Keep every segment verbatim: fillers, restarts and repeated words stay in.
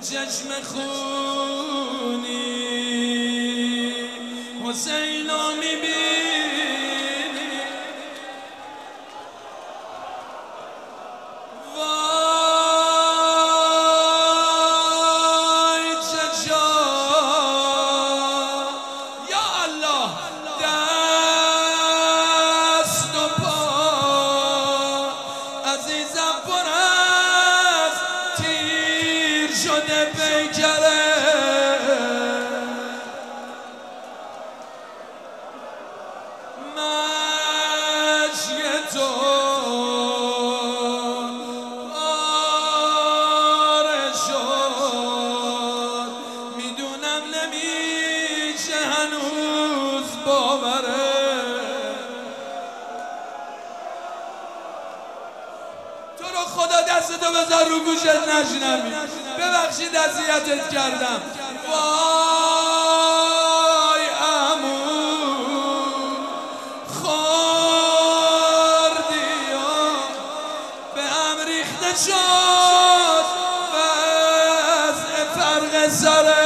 چشم خونی حسین رو میبینی وای چه جا یا الله دست و پا عزیزم پر از تیر شده پیکره مشی تو پاره شد میدونم نمیشه هنوز باوره تو رو خدا دستتو بذار رو گوشت نشنوی ببخشید اذیتت کردم وای عمو خوردی و به هم ریخته شد وضع فرق سره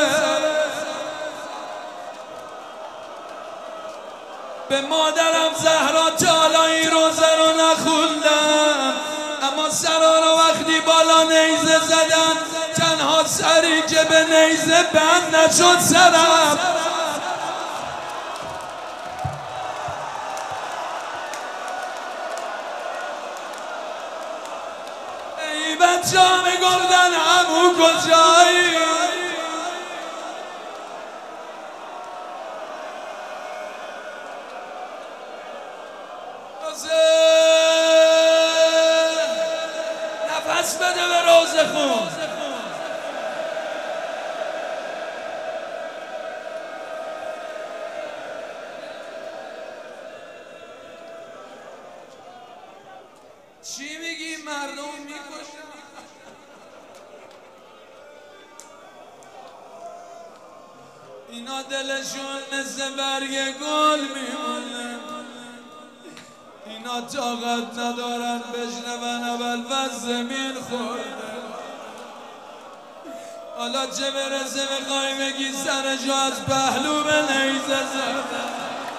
به مادرم زهرا تا حالا این روزه رو نخوندم اما سرا رو وقتی بالا نیزه زدن تنها سری که به نیزه بند نشد سرم ای بچه ها میگفتن عمو کجایی نفس بده به روزه خون چی میگی مردم میکشن اینا دلشون مثل برگ گل میمونه اینا طاقت ندارن بشنون اول و زمین خورده حالا چه برسه بخوای بگی سرشو از پهلو به نیزه زدن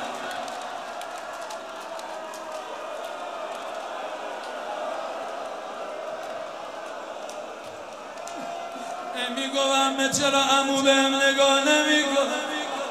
میگو همه چرا عمو بهم نگاه نمیکنه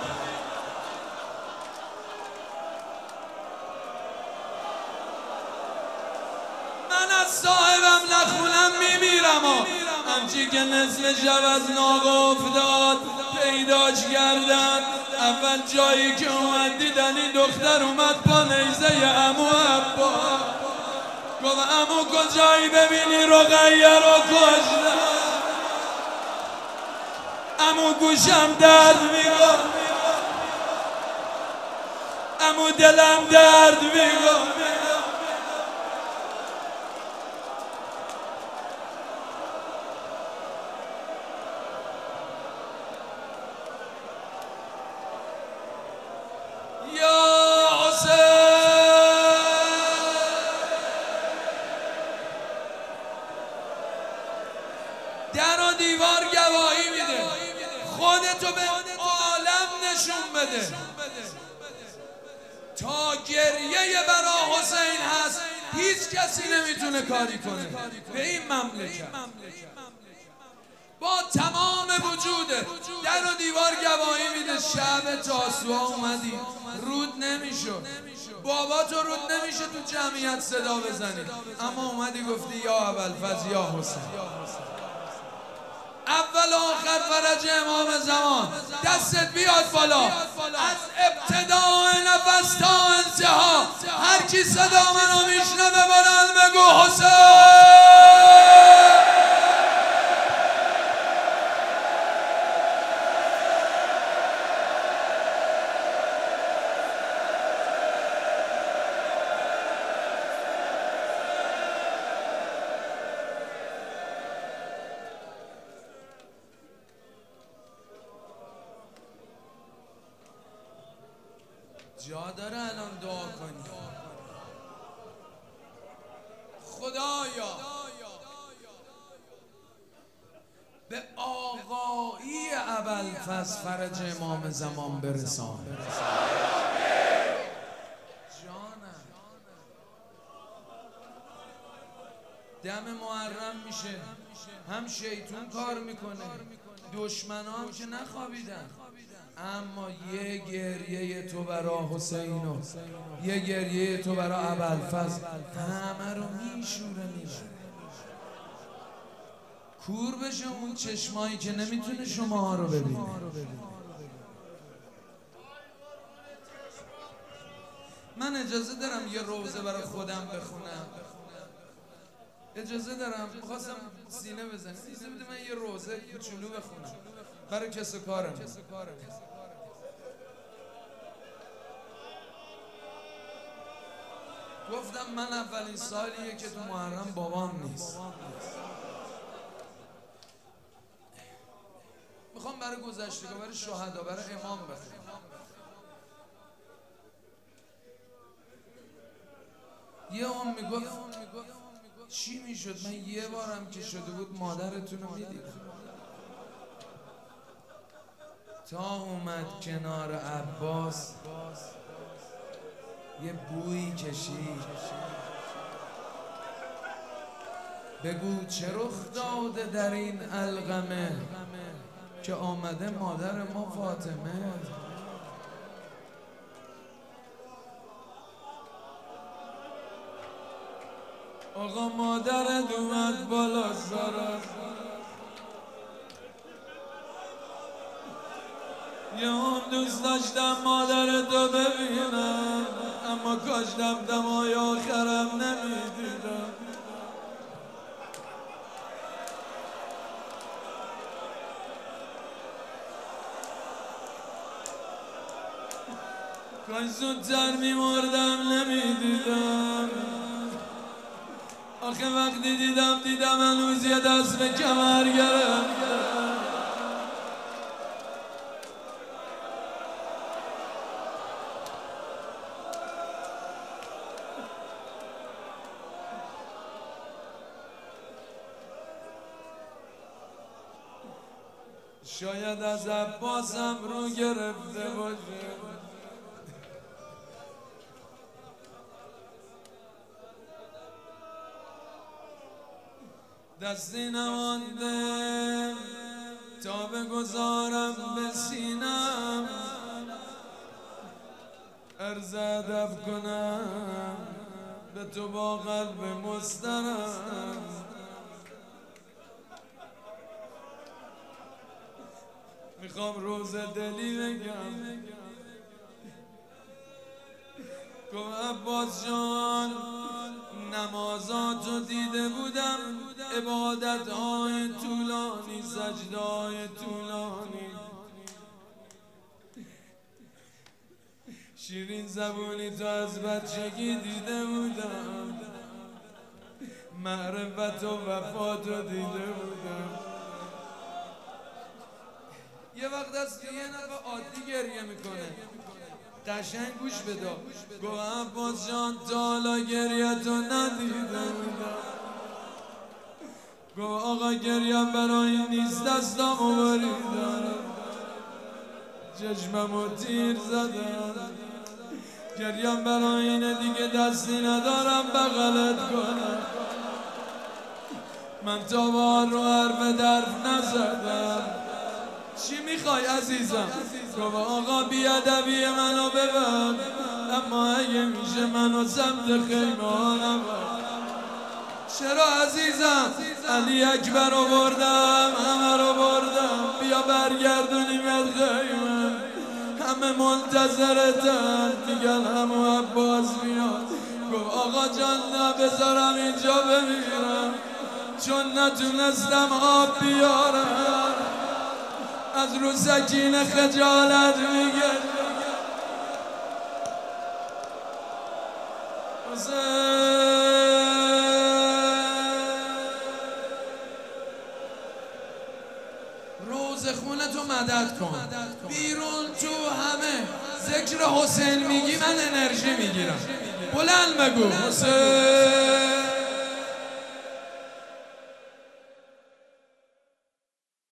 من از صاحبم نخونم میمیرم و همچی که نصف شب از ناگ افتاد پیداش کردن اول جایی که اومد دیدن این دختر اومد با نیزه عمو عبا گفت عمو کجایی ببینی رقیه رو کشتن عمو گوشم درد میگم عمو دلم درد میگم یا حسین در و دیوار گواهی میده خودتو به عالم نشون بده تا گریه برا حسین هست هیچ کسی نمیتونه کاری کنه به این مملکت با تمام وجوده در و دیوار گواهی میده شب تاسوعا اومدی رود نمیشد بابا تو رود نمیشه تو جمعیت صدا بزنی اما اومدی گفتی یا ابوالفضل یا حسین اول و آخر فرج امام زمان دستت بیاد بالا از ابتداء نفس تا انتها هر کی صدا منو میشنوه بلند بگو حسین جا داره الان دعا کنی خدایا به آقا ابوالفضل فرج امام زمان برسان. دم محرم میشه، هم شیطون کار میکنه، دشمنان که نخوابیدن، اما یه گریه تو برا حسین و یه گریه تو برا ابوالفضل همه رو میشوره میبره. کور بشه اون چشمایی که نمیتونه شماها رو ببینه. من اجازه دارم یه روزه برای خودم بخونم؟ اجازه دارم؟ میخواستم سینه بزنم، اجازه بده من یه روزه کوچولو بخونم برای کس و کارم. گفتم من اولین سالیه که تو محرم بابام نیست. میخوام برای گذشتگاه، برای شهدا، برای امام بخونم. یه اون میگفت چی میشد من یه بارم که شده بود مادرتون رو میدیدم، تا اومد کنار عباس یه بویی کشید، بگو چه رخ داده در این علقمه که آمده مادر ما فاطمه. آقا مادرت اومد بالا سرت، یه هم دوست داشتم مادرتو ببینم، اما کاش دم دمای آخرم نمیدیدم. کاش زودتر میمردم نمیدیدم. آخه وقتی دیدم دیدم هنوز یه دست به کمر گرفتم. شاید از عباسم رو گرفته باشه، دستی نمانده تا بگذارم به سینم، عرض ادب کنم به تو با قلب مسترم. میخوام روز دلی بگم، گفت عباس جان نمازاتو دیده بودم، عبادتهای طولانی، سجدهای طولانی، شیرین زبونی تو از بچگی دیده بودم، معرفت و وفاتو دیده بودم. یه وقت از یه نفر عادی گریه میکنه، قشنگ گوش بده. گفت عباس جان تا حالا گریه تو ندیده بودم. گفت آقا گریم برای نیست، دستامو بریدم، چشممو تیر زدم، گریم برای اینه دیگه دستی ندارم بغلت کنم. من تا بار رو حرف درف نزدم. چی میخوای عزیزم؟ گفت آقا بیادبی منو ببر، اما اگه میشه منو سمت خیمه ها نبر. چرا عزیزم؟ علی اکبر رو بردم، همه رو بردم، بیا برگردونیمت خیمه. همه منتظرتن، میگن همو عباس میاد. گفت آقا جان نه بذارم اینجا بمیرم، چون نتونستم آب بیارم. از رو سکینه خجالت میگه روز خونه تو مدد کن، بیرون تو همه ذکر حسین میگی من انرژی میگیرم. بلند بگو حسین.